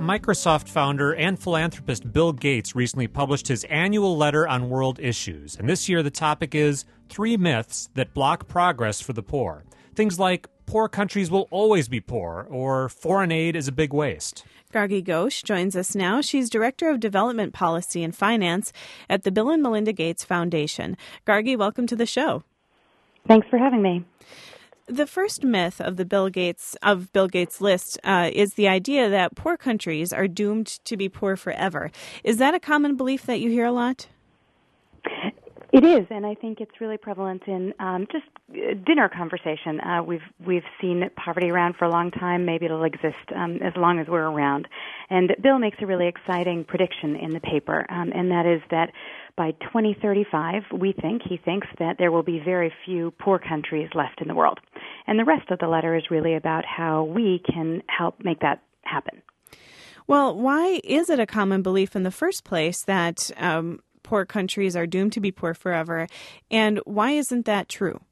Microsoft founder and philanthropist Bill Gates recently published his annual letter on world issues. And this year the topic is 3 myths that block progress for the poor. Things like poor countries will always be poor, or foreign aid is a big waste. Gargi Ghosh joins us now. She's Director of Development Policy and Finance at the Bill and Melinda Gates Foundation. Gargi, welcome to the show. Thanks for having me. The first myth of Bill Gates' list is the idea that poor countries are doomed to be poor forever. Is that a common belief that you hear a lot? It is, and I think it's really prevalent in just dinner conversation. We've seen poverty around for a long time. Maybe it'll exist as long as we're around. And Bill makes a really exciting prediction in the paper, and that is that by 2035, he thinks that there will be very few poor countries left in the world. And the rest of the letter is really about how we can help make that happen. Well, why is it a common belief in the first place that poor countries are doomed to be poor forever, and why isn't that true?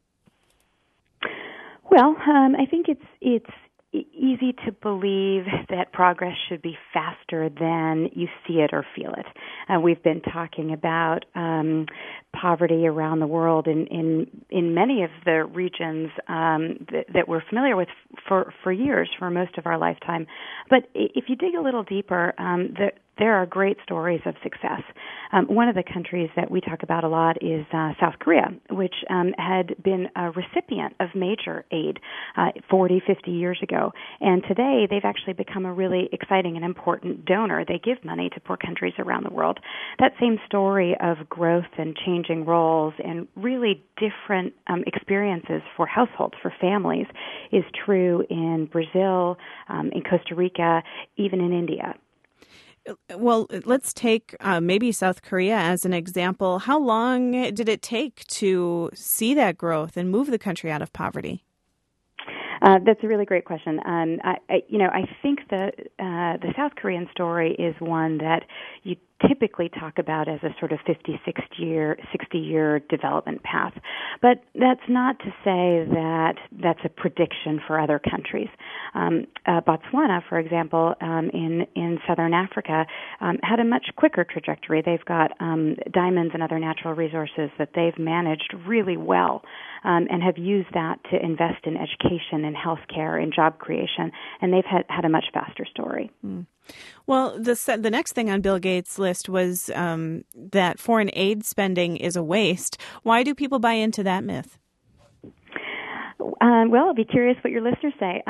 Well, I think it's easy to believe that progress should be faster than you see it or feel it. We've been talking about poverty around the world in many of the regions that we're familiar with for years, for most of our lifetime. But if you dig a little deeper, there are great stories of success. One of the countries that we talk about a lot is South Korea, which had been a recipient of major aid 40, 50 years ago. And today, they've actually become a really exciting and important donor. They give money to poor countries around the world. That same story of growth and changing roles and really different experiences for households, for families, is true in Brazil, in Costa Rica, even in India. Well, let's take maybe South Korea as an example. How long did it take to see that growth and move the country out of poverty? That's a really great question. I think the South Korean story is one that you typically talk about as a sort of 50, 60-year development path. But that's not to say that that's a prediction for other countries. Botswana, for example, in southern Africa, had a much quicker trajectory. They've got diamonds and other natural resources that they've managed really well and have used that to invest in education and healthcare and job creation, and they've had a much faster story. Mm. Well, the next thing on Bill Gates' list was that foreign aid spending is a waste. Why do people buy into that myth? Well, I'll be curious what your listeners say.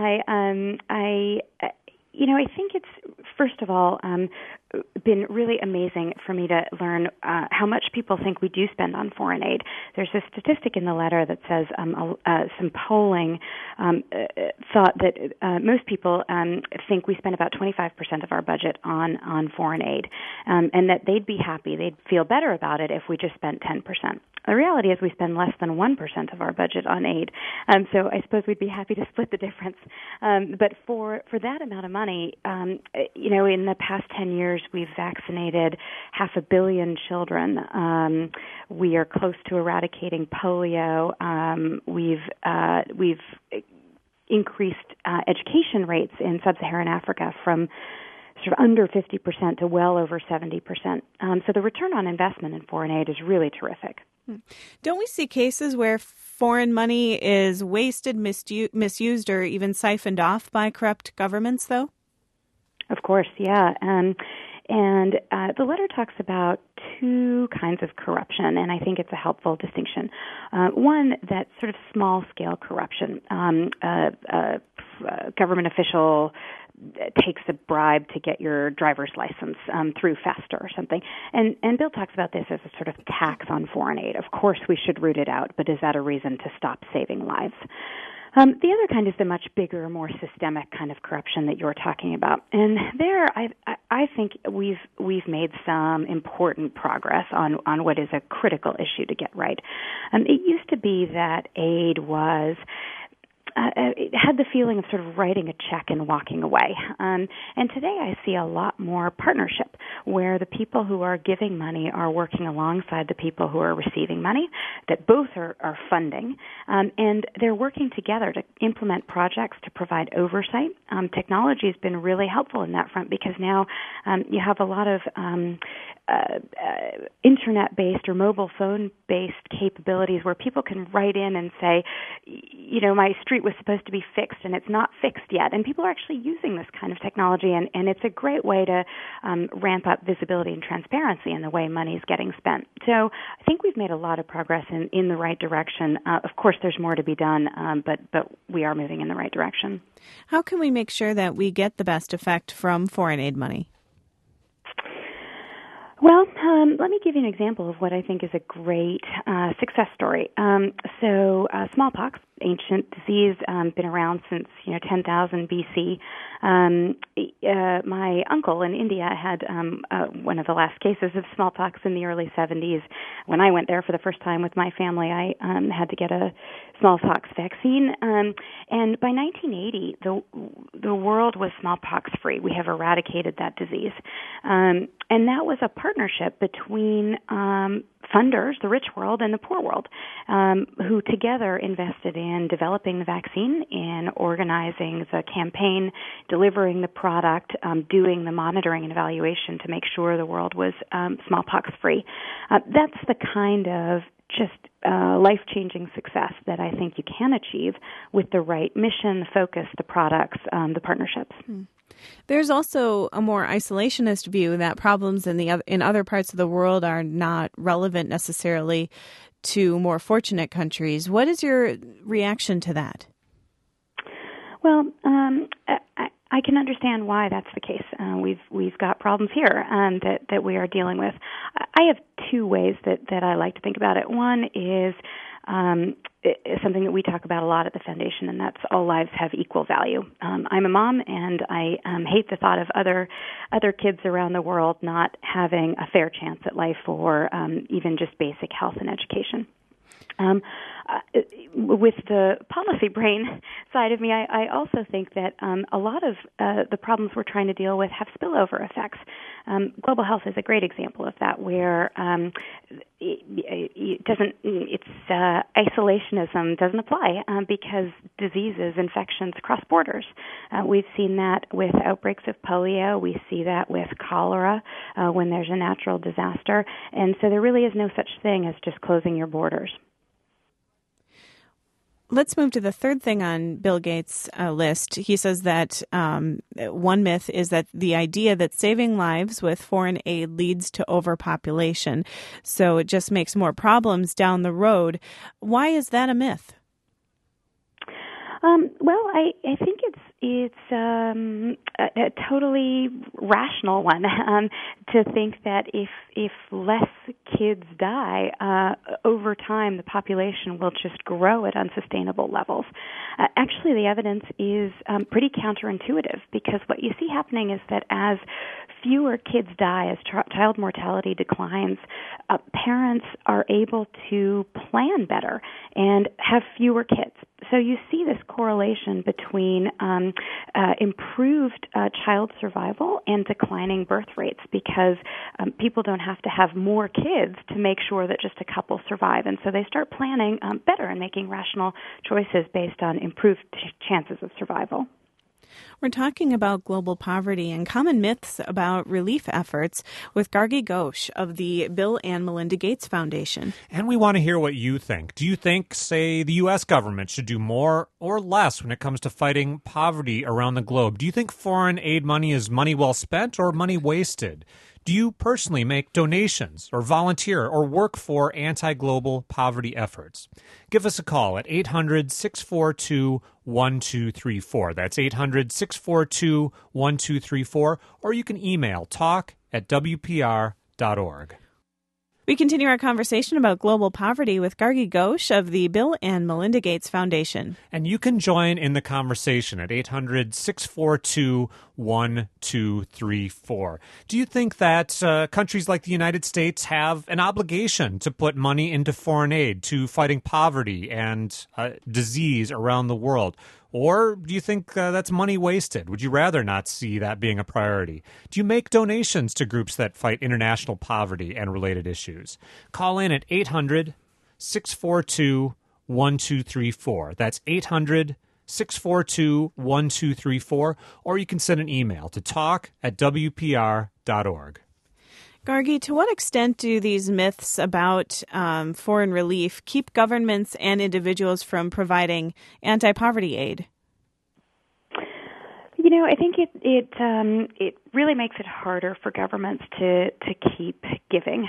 I think it's, first of all, been really amazing for me to learn how much people think we do spend on foreign aid. There's a statistic in the letter that says some polling thought that most people think we spend about 25% of our budget on foreign aid, and that they'd be happy, they'd feel better about it if we just spent 10%. The reality is we spend less than 1% of our budget on aid, so I suppose we'd be happy to split the difference. But for that amount of money, in the past 10 years, we've vaccinated 500 million children. We are close to eradicating polio. We've increased education rates in sub-Saharan Africa from sort of under 50% to well over 70%. So the return on investment in foreign aid is really terrific. Don't we see cases where foreign money is wasted, misused, or even siphoned off by corrupt governments, though? Of course, yeah. And the letter talks about two kinds of corruption, and I think it's a helpful distinction. One, that sort of small-scale corruption. A government official takes a bribe to get your driver's license through faster or something. And Bill talks about this as a sort of tax on foreign aid. Of course, we should root it out, but is that a reason to stop saving lives? The other kind is the much bigger, more systemic kind of corruption that you're talking about. And there, I think we've made some important progress on what is a critical issue to get right. It used to be that aid was it had the feeling of sort of writing a check and walking away. And today I see a lot more partnership where the people who are giving money are working alongside the people who are receiving money, that both are funding, and they're working together to implement projects to provide oversight. Technology has been really helpful in that front because now you have a lot of internet-based or mobile phone-based capabilities where people can write in and say, my street was supposed to be fixed and it's not fixed yet. And people are actually using this kind of technology, and it's a great way to ramp up visibility and transparency in the way money is getting spent. So I think we've made a lot of progress in the right direction. Of course, there's more to be done, but we are moving in the right direction. How can we make sure that we get the best effect from foreign aid money? Well, let me give you an example of what I think is a great success story. Smallpox, ancient disease, been around since 10,000 BC. My uncle in India had one of the last cases of smallpox in the early 70s. When I went there for the first time with my family, I had to get a smallpox vaccine. And by 1980, the world was smallpox free. We have eradicated that disease. And that was a partnership between funders, the rich world, and the poor world, who together invested in developing the vaccine, in organizing the campaign, delivering the product, doing the monitoring and evaluation to make sure the world was smallpox-free. That's the kind of just life-changing success that I think you can achieve with the right mission, the focus, the products, the partnerships. There's also a more isolationist view that problems in other parts of the world are not relevant necessarily to more fortunate countries. What is your reaction to that? Well, I can understand why that's the case. We've got problems here that we are dealing with. I have two ways that I like to think about it. One is something that we talk about a lot at the Foundation, and that's all lives have equal value. I'm a mom, and I hate the thought of other kids around the world not having a fair chance at life or even just basic health and education. With the policy brain side of me, I also think that a lot of the problems we're trying to deal with have spillover effects. Global health is a great example of that, where isolationism doesn't apply because diseases, infections cross borders. We've seen that with outbreaks of polio. We see that with cholera when there's a natural disaster. And so there really is no such thing as just closing your borders. Let's move to the third thing on Bill Gates' list. He says that one myth is that the idea that saving lives with foreign aid leads to overpopulation. So it just makes more problems down the road. Why is that a myth? Well, I think it's a totally rational one to think that if less kids die over time, the population will just grow at unsustainable levels. Actually, the evidence is pretty counterintuitive, because what you see happening is that as fewer kids die, as child mortality declines, parents are able to plan better and have fewer kids. So you see this correlation between improved child survival and declining birth rates, because people don't have to have more kids to make sure that just a couple survive. And so they start planning better and making rational choices based on improved chances of survival. We're talking about global poverty and common myths about relief efforts with Gargi Ghosh of the Bill and Melinda Gates Foundation. And we want to hear what you think. Do you think, say, the U.S. government should do more or less when it comes to fighting poverty around the globe? Do you think foreign aid money is money well spent or money wasted? Do you personally make donations or volunteer or work for anti-global poverty efforts? Give us a call at 800-642-1234. That's 800-642-1234. Or you can email talk@wpr.org. We continue our conversation about global poverty with Gargi Ghosh of the Bill and Melinda Gates Foundation. And you can join in the conversation at 800-642-1234. Do you think that countries like the United States have an obligation to put money into foreign aid to fighting poverty and disease around the world? Or do you think that's money wasted? Would you rather not see that being a priority? Do you make donations to groups that fight international poverty and related issues? Call in at 800-642-1234. That's 800-642-1234. Or you can send an email to talk@wpr.org. Gargi, to what extent do these myths about foreign relief keep governments and individuals from providing anti-poverty aid? I think it really makes it harder for governments to keep giving,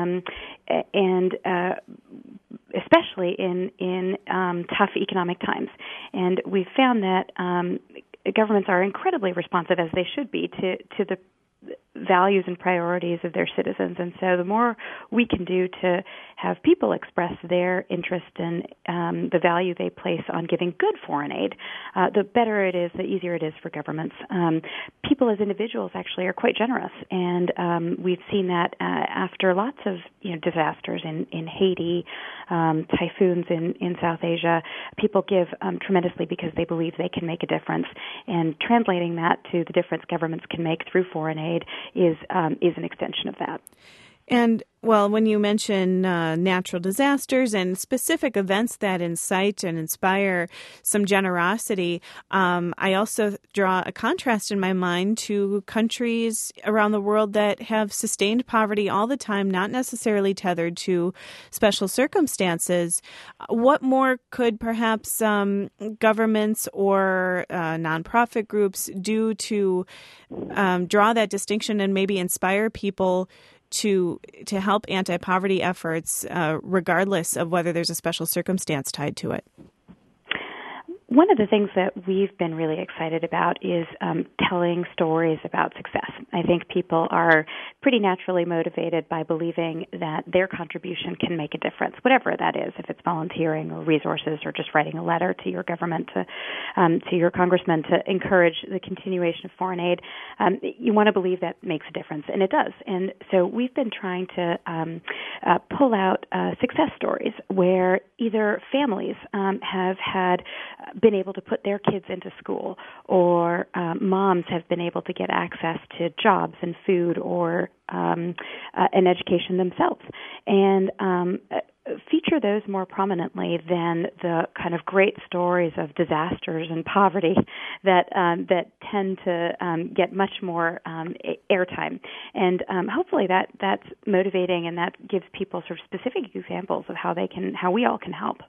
and especially in tough economic times. And we've found that governments are incredibly responsive, as they should be, to the values and priorities of their citizens. And so the more we can do to have people express their interest in the value they place on giving good foreign aid, the better it is, the easier it is for governments. People as individuals actually are quite generous, and we've seen that after lots of disasters in Haiti, typhoons in South Asia. People give tremendously because they believe they can make a difference, and translating that to the difference governments can make through foreign aid is an extension of that. And, well, when you mention natural disasters and specific events that incite and inspire some generosity, I also draw a contrast in my mind to countries around the world that have sustained poverty all the time, not necessarily tethered to special circumstances. What more could perhaps governments or nonprofit groups do to draw that distinction and maybe inspire people to help anti-poverty efforts, regardless of whether there's a special circumstance tied to it? One of the things that we've been really excited about is telling stories about success. I think people are pretty naturally motivated by believing that their contribution can make a difference, whatever that is, if it's volunteering or resources or just writing a letter to your government, to your congressman to encourage the continuation of foreign aid. You want to believe that makes a difference, and it does. And so we've been trying to pull out success stories where either families have been able to put their kids into school, or moms have been able to get access to jobs and food or an education themselves, and feature those more prominently than the kind of great stories of disasters and poverty that tend to get much more airtime. And hopefully that's motivating, and that gives people sort of specific examples of how we all can help.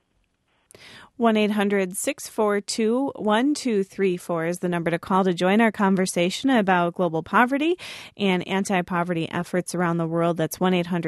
1-800-642-1234 is the number to call to join our conversation about global poverty and anti-poverty efforts around the world. That's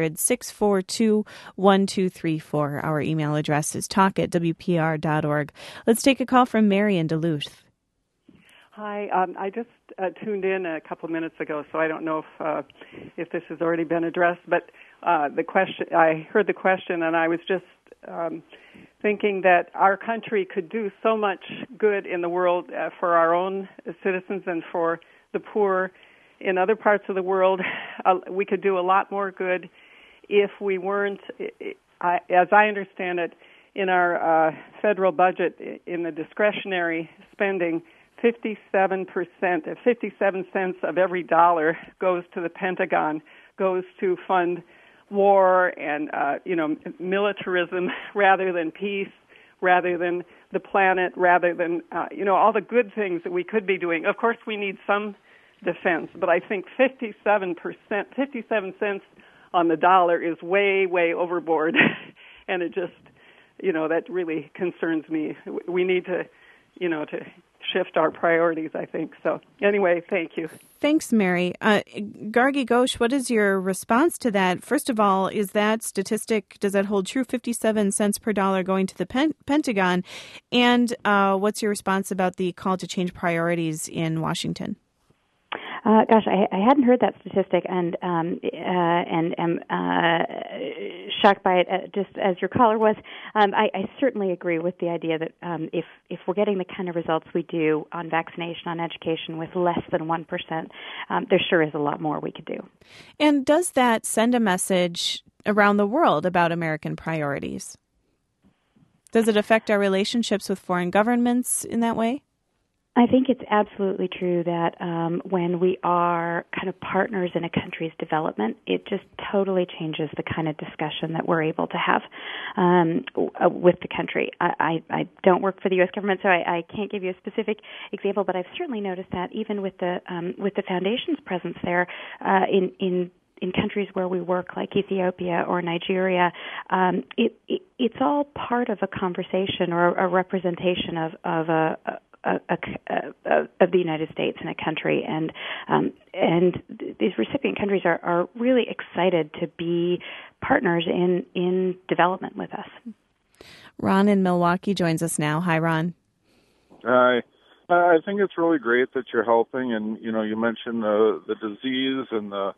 1-800-642-1234. Our email address is talk@wpr.org. Let's take a call from Mary in Duluth. Hi, I just tuned in a couple of minutes ago, so I don't know if this has already been addressed. But I heard the question, and I was just thinking that our country could do so much good in the world for our own citizens and for the poor in other parts of the world. We could do a lot more good if we weren't, as I understand it, in our federal budget, in the discretionary spending, 57 cents of every dollar goes to the Pentagon, goes to fund war and militarism rather than peace, rather than the planet, rather than all the good things that we could be doing. Of course, we need some defense, but I think 57 cents on the dollar is way, way overboard, and it just that really concerns me. We need to to shift our priorities, I think. So anyway, thank you. Thanks, Mary. Gargi Ghosh, what is your response to that? First of all, is that statistic, does that hold true, 57 cents per dollar going to the Pentagon? And what's your response about the call to change priorities in Washington? Gosh, I hadn't heard that statistic, and am shocked by it, just as your caller was. I certainly agree with the idea that if we're getting the kind of results we do on vaccination, on education, with less than 1%, there sure is a lot more we could do. And does that send a message around the world about American priorities? Does it affect our relationships with foreign governments in that way? I think it's absolutely true that when we are kind of partners in a country's development, it just totally changes the kind of discussion that we're able to have with the country. I don't work for the U.S. government, so I can't give you a specific example, but I've certainly noticed that even with the foundation's presence there in countries where we work, like Ethiopia or Nigeria, it's all part of a conversation or a representation of the United States in a country, and these recipient countries are really excited to be partners in development with us. Ron in Milwaukee joins us now. Hi, Ron. Hi. I think it's really great that you're helping, and you mentioned the disease and the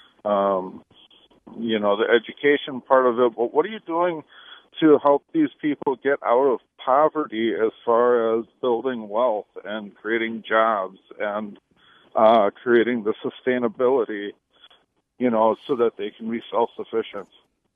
the education part of it. But what are you doing to help these people get out of poverty as far as building wealth and creating jobs and creating the sustainability, so that they can be self-sufficient?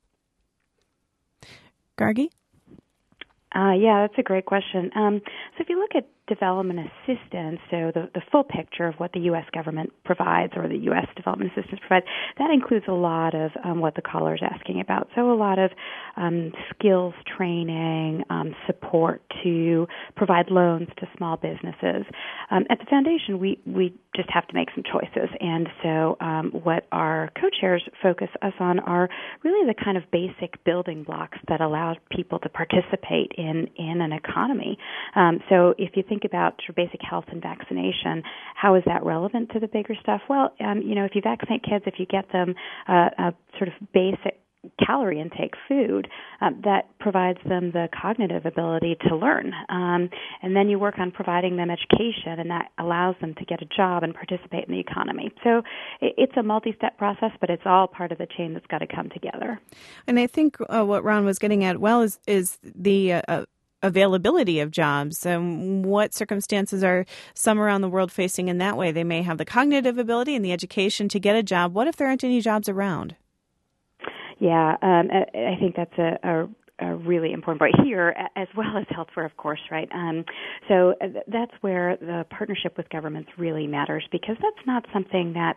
Gargi? Yeah, that's a great question. So if you look at development assistance, so the full picture of what the U.S. government provides or the U.S. development assistance provides, that includes a lot of what the caller is asking about. So a lot of skills training, support to provide loans to small businesses. At the foundation, we just have to make some choices. And so what our co-chairs focus us on are really the kind of basic building blocks that allow people to participate in an economy. So if you think about your basic health and vaccination, how is that relevant to the bigger stuff? Well, if you vaccinate kids, if you get them a sort of basic calorie intake food that provides them the cognitive ability to learn. And then you work on providing them education, and that allows them to get a job and participate in the economy. So it's a multi-step process, but it's all part of the chain that's got to come together. And I think what Ron was getting at, is the availability of jobs. What circumstances are some around the world facing in that way? They may have the cognitive ability and the education to get a job. What if there aren't any jobs around? Yeah, I think that's a really important part here, as well as elsewhere, of course, right? So that's where the partnership with governments really matters, because that's not something that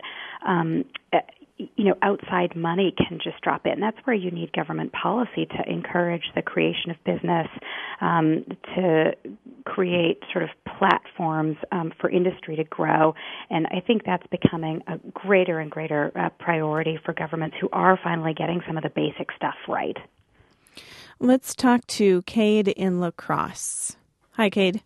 outside money can just drop in. That's where you need government policy to encourage the creation of business, to create sort of platforms for industry to grow. And I think that's becoming a greater and greater priority for governments who are finally getting some of the basic stuff right. Let's talk to Cade in La Crosse. Hi, Cade.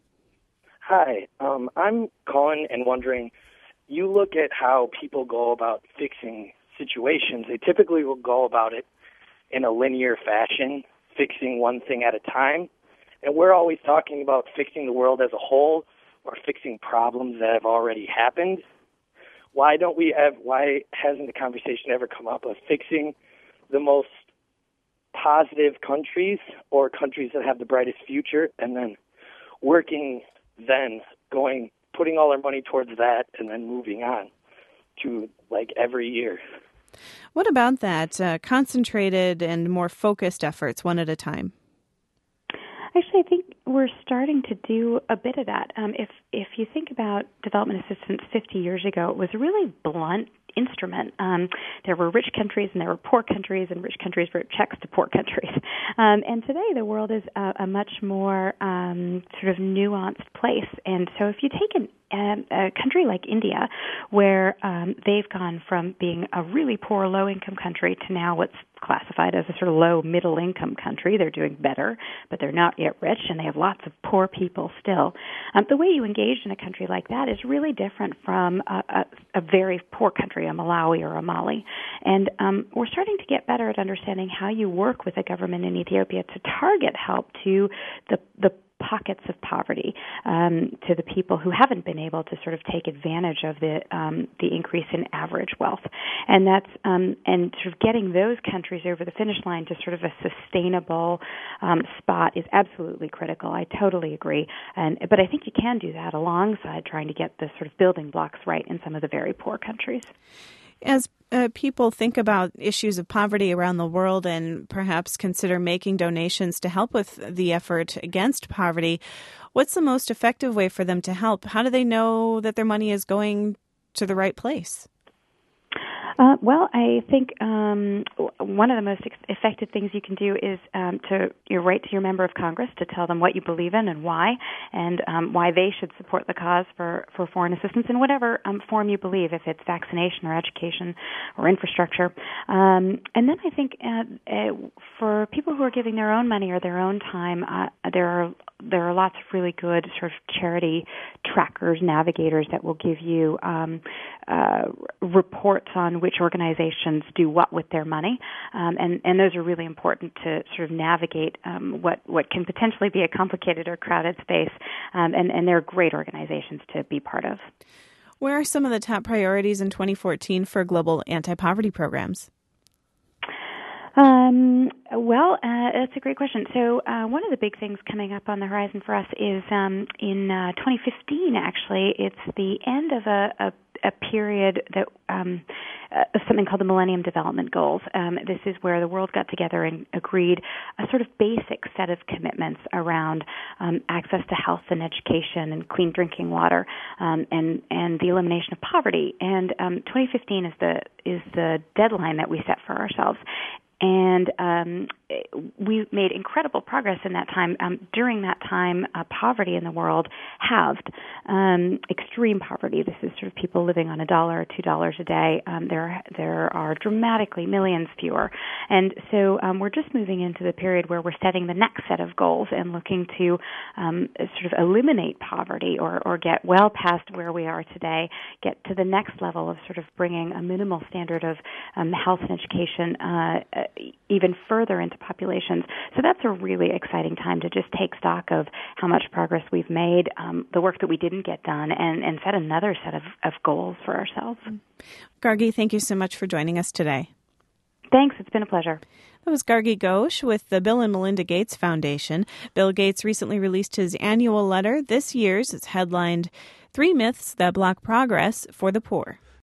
Hi. I'm calling and wondering, you look at how people go about fixing situations. They typically will go about it in a linear fashion, fixing one thing at a time. And we're always talking about fixing the world as a whole or fixing problems that have already happened. Why hasn't the conversation ever come up of fixing the most positive countries or countries that have the brightest future, and then working, putting all our money towards that, and then moving on to every year? What about that? Concentrated and more focused efforts, one at a time? Actually, I think we're starting to do a bit of that. If you think about development assistance 50 years ago, it was a really blunt instrument. There were rich countries and there were poor countries, and rich countries wrote checks to poor countries. And today the world is a much more sort of nuanced place. And so if you take a country like India, where they've gone from being a really poor low-income country to now what's classified as a sort of low middle-income country. They're doing better, but they're not yet rich, and they have lots of poor people still. The way you engage in a country like that is really different from a very poor country, a Malawi or a Mali. And we're starting to get better at understanding how you work with a government in Ethiopia to target help to the pockets of poverty, to the people who haven't been able to sort of take advantage of the increase in average wealth, and that's and sort of getting those countries over the finish line to sort of a sustainable spot is absolutely critical. I totally agree, but I think you can do that alongside trying to get the sort of building blocks right in some of the very poor countries. As people think about issues of poverty around the world and perhaps consider making donations to help with the effort against poverty, what's the most effective way for them to help? How do they know that their money is going to the right place? Well, I think one of the most effective things you can do is to write to your member of Congress to tell them what you believe in and why they should support the cause for foreign assistance in whatever form you believe, if it's vaccination or education or infrastructure. And then I think for people who are giving their own money or their own time, there are lots of really good sort of charity trackers, navigators that will give you reports on which organizations do what with their money, and those are really important to sort of navigate what can potentially be a complicated or crowded space, and they're great organizations to be part of. Where are some of the top priorities in 2014 for global anti-poverty programs? Well, that's a great question. So one of the big things coming up on the horizon for us is in 2015, actually. It's the end of a period that of something called the Millennium Development Goals. This is where the world got together and agreed a sort of basic set of commitments around access to health and education and clean drinking water, and the elimination of poverty. And 2015 is the deadline that we set for ourselves. And we made incredible progress in that time. During that time, poverty in the world halved. Extreme poverty. This is sort of people living on $1 or $2 a day. There are dramatically millions fewer. And so we're just moving into the period where we're setting the next set of goals and looking to sort of eliminate poverty or get well past where we are today, get to the next level of sort of bringing a minimal standard of health and education even further into populations. So that's a really exciting time to just take stock of how much progress we've made, the work that we didn't get done, and set another set of goals for ourselves. Gargi, thank you so much for joining us today. Thanks. It's been a pleasure. That was Gargi Ghosh with the Bill and Melinda Gates Foundation. Bill Gates recently released his annual letter. This year's it's headlined 3 Myths That Block Progress for the Poor.